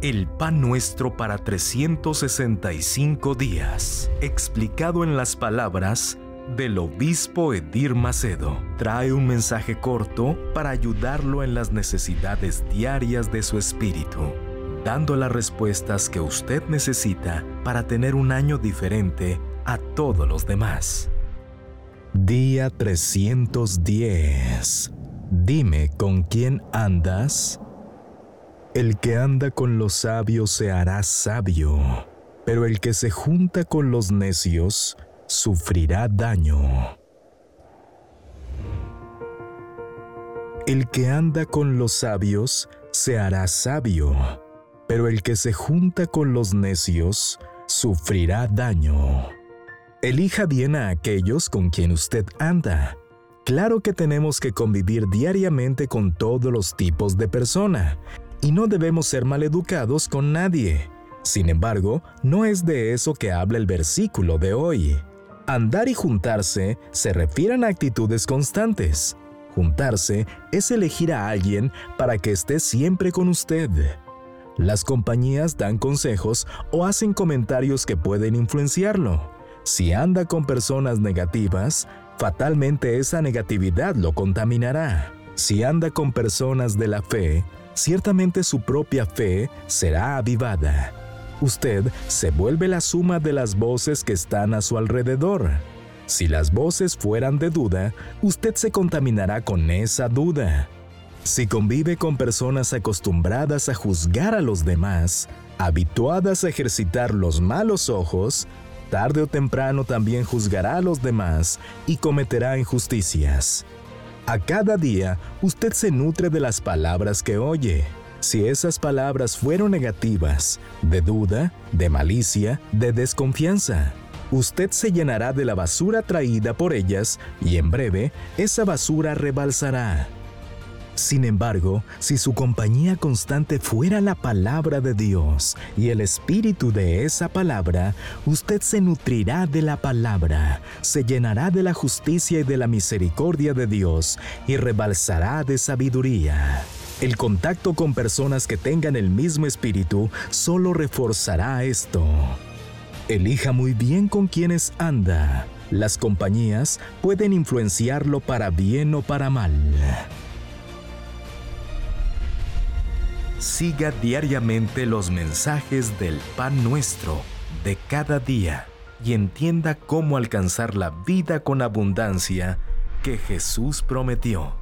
El pan nuestro para 365 días, explicado en las palabras del obispo Edir Macedo, trae un mensaje corto para ayudarlo en las necesidades diarias de su espíritu, dando las respuestas que usted necesita para tener un año diferente a todos los demás. Día 310. Dime con quién andas. El que anda con los sabios se hará sabio, pero el que se junta con los necios sufrirá daño. El que anda con los sabios se hará sabio, pero el que se junta con los necios sufrirá daño. Elija bien a aquellos con quien usted anda. Claro que tenemos que convivir diariamente con todos los tipos de persona, y no debemos ser maleducados con nadie. Sin embargo, no es de eso que habla el versículo de hoy. Andar y juntarse se refieren a actitudes constantes. Juntarse es elegir a alguien para que esté siempre con usted. Las compañías dan consejos o hacen comentarios que pueden influenciarlo. Si anda con personas negativas, fatalmente esa negatividad lo contaminará. Si anda con personas de la fe, ciertamente su propia fe será avivada. Usted se vuelve la suma de las voces que están a su alrededor. Si las voces fueran de duda, usted se contaminará con esa duda. Si convive con personas acostumbradas a juzgar a los demás, habituadas a ejercitar los malos ojos, tarde o temprano también juzgará a los demás y cometerá injusticias. A cada día, usted se nutre de las palabras que oye. Si esas palabras fueron negativas, de duda, de malicia, de desconfianza, usted se llenará de la basura traída por ellas y en breve esa basura rebalsará. Sin embargo, si su compañía constante fuera la palabra de Dios y el espíritu de esa palabra, usted se nutrirá de la palabra, se llenará de la justicia y de la misericordia de Dios y rebalsará de sabiduría. El contacto con personas que tengan el mismo espíritu solo reforzará esto. Elija muy bien con quienes anda. Las compañías pueden influenciarlo para bien o para mal. Siga diariamente los mensajes del pan nuestro de cada día y entienda cómo alcanzar la vida con abundancia que Jesús prometió.